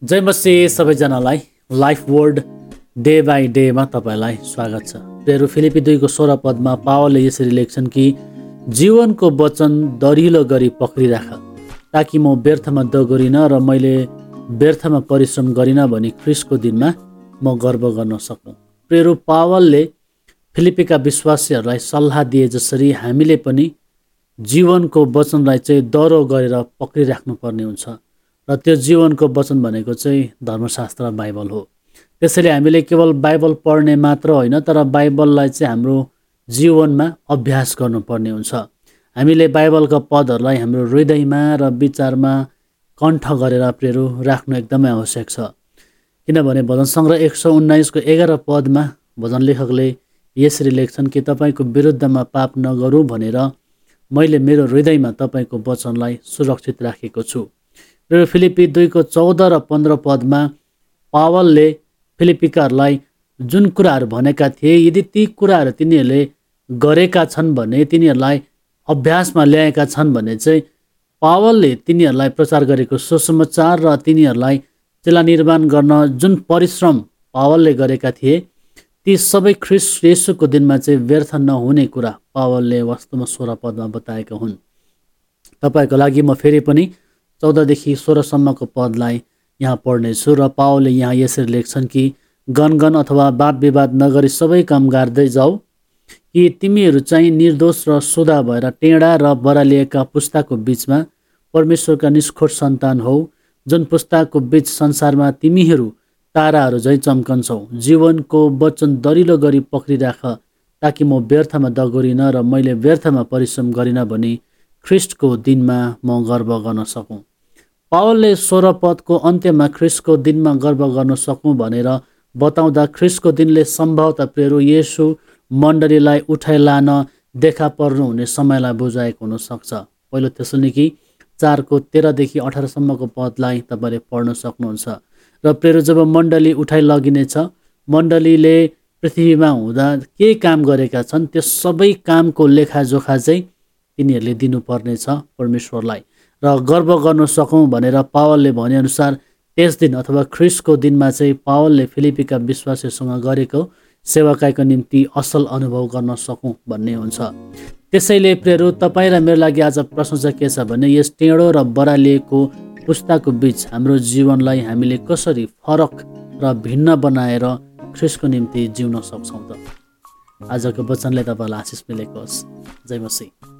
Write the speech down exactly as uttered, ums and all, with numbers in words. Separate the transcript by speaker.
Speaker 1: जय मसीह सबैजनालाई life word day by डेमा तपाईँलाई स्वागत छ। प्रेरो फिलिपी दुईको सोह्र पदमा पावलले यसरी लेख्छन् कि जीवनको वचन दरिलो गरी पक्रिराख, ताकि म व्यर्थमा दगोरिन र मैले व्यर्थमा परिश्रम गरिन भनी ख्रिस्टको दिनमा म गर्व गर्न सकूँ। प्रेरो पावलले फिलिपीका विश्वासीहरूलाई सल्लाह दिए जसरी हामीले पनि जीवनको वचनलाई चाहिँ दह्रो गरेर पक्रिराख्नु पर्ने हुन्छ र त्यो जीवनको वचन भनेको चाहिँ धर्मशास्त्र बाइबल हो। त्यसैले हामीले केवल बाइबल पढ्ने मात्र होइन, तर बाइबललाई चाहिँ हाम्रो जीवनमा अभ्यास गर्नुपर्ने हुन्छ। हामीले बाइबलका पदहरूलाई हाम्रो हृदयमा र विचारमा कण्ठ गरेर प्रेरो राख्नु एकदमै आवश्यक छ। किनभने भजन सङ्ग्रह एक सौ उन्नाइसको एघार पदमा भजन लेखकले यसरी लेख्छन् कि तपाईँको विरुद्धमा पाप नगरौँ भनेर मैले मेरो हृदयमा तपाईँको वचनलाई सुरक्षित राखेको छु। र फिलिपी दुईको चौध र पन्ध्र पदमा पावलले फिलिपीकाहरूलाई जुन कुराहरू भनेका थिए, यदि ती कुराहरू तिनीहरूले गरेका छन् भने, तिनीहरूलाई अभ्यासमा ल्याएका छन् भने चाहिँ पावलले तिनीहरूलाई प्रचार गरेको सुसमाचार र तिनीहरूलाई चेला निर्माण गर्न जुन परिश्रम पावलले गरेका थिए, ती सबै ख्रिस्ट येशूको दिनमा चाहिँ व्यर्थ नहुने कुरा पावलले वास्तवमा सोह्र पदमा बताएका हुन्। तपाईँको लागि म फेरि पनि चौधदेखि सोह्रसम्मको पदलाई यहाँ पढ्नेछु र पावलले यहाँ यसरी लेख्छन् कि गनगन अथवा वाद विवाद नगरी सबै काम गर्दै जाऊ, कि तिमीहरू चाहिँ निर्दोष र सुधा भएर टेढा र बरालिएका पुस्ताको बिचमा परमेश्वरका निष्खोट सन्तान हौ, जुन पुस्ताको बिच संसारमा तिमीहरू ताराहरू झैँ चम्कन्छौ। जीवनको वचन दरिलो गरी पक्रिराख, ताकि म व्यर्थमा दगोरिन र मैले व्यर्थमा परिश्रम गरिन भनी ख्रिस्टको दिनमा म गर्व गर्न सकूँ। पावलले सोह्र पदको अन्त्यमा ख्रिस्टको दिनमा गर्व गर्न सकूँ भनेर बताउँदा ख्रिस्टको दिनले सम्भवतः प्रेरो येशू मण्डलीलाई उठाइ लान देखा पर्नु हुने समयलाई बुझाएको हुनसक्छ। पहिलो थेसलोनिकी चारको तेह्रदेखि अठारसम्मको पदलाई तपाईँले पढ्न सक्नुहुन्छ। र प्रेरो जब मण्डली उठाइ लगिनेछ, मण्डलीले पृथ्वीमा हुँदा के काम गरेका छन् त्यो सबै कामको लेखाजोखा चाहिँ तिनीहरूले दिनुपर्नेछ परमेश्वरलाई। र गर्व गर्न सकौँ भनेर पावलले भनेअनुसार त्यस दिन अथवा ख्रिस्टको दिनमा चाहिँ पावलले फिलिपीका विश्वासीसँग गरेको सेवाकाईको निम्ति असल अनुभव गर्न सकौँ भन्ने हुन्छ। त्यसैले प्रेरो तपाईँ र मेरो लागि आज प्रश्न चाहिँ के छ भने, यस टेढो र बरालिएको पुस्ताको बिच हाम्रो जीवनलाई हामीले कसरी फरक र भिन्न बनाएर ख्रिस्टको निम्ति जिउन सक्छौँ त? आजको वचनले तपाईँलाई आशिष मिलेको होस्। जय मसीह।